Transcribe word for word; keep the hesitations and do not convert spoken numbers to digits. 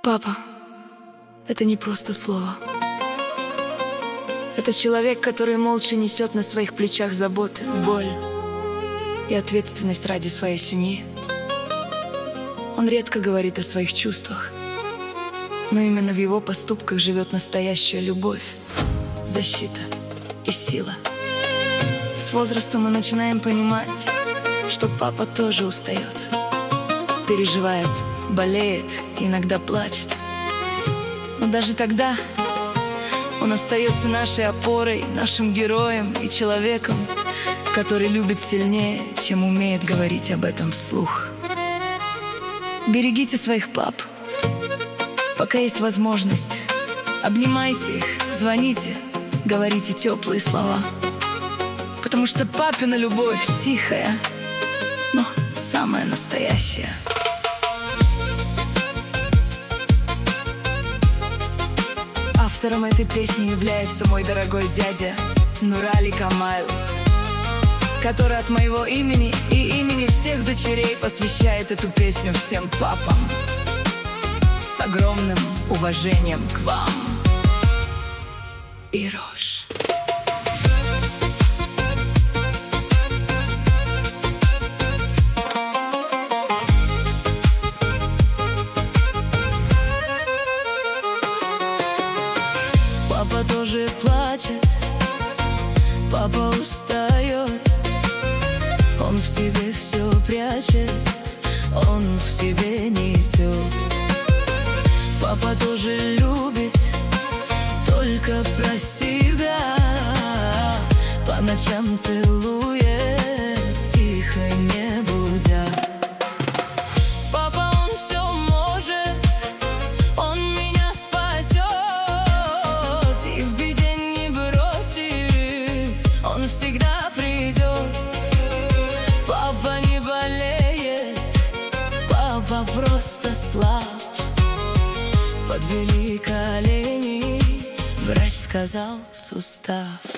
Папа — это не просто слово. Это человек, который молча несет на своих плечах заботы, боль и ответственность ради своей семьи. Он редко говорит о своих чувствах, но именно в его поступках живет настоящая любовь, защита и сила. С возрастом мы начинаем понимать, что папа тоже устает, переживает, болеет, иногда плачет. Но даже тогда он остается нашей опорой, нашим героем и человеком, который любит сильнее, чем умеет говорить об этом вслух. Берегите своих пап, пока есть возможность. Обнимайте их, звоните, говорите теплые слова. Потому что папина любовь тихая, но самая настоящая. Автором этой песни является мой дорогой дядя Нурали Камайл, который от моего имени и имени всех дочерей посвящает эту песню всем папам. С огромным уважением к вам. Ирош. Папа тоже плачет, папа устает, он в себе все прячет, он в себе несет. Папа тоже любит только про себя, по ночам целует, тихо не будя. Папа, он все может, он меня спасет и в беде не бросит, он всегда придет. Папа не болеет, папа просто слаб. Подвели колени, врач сказал сустав.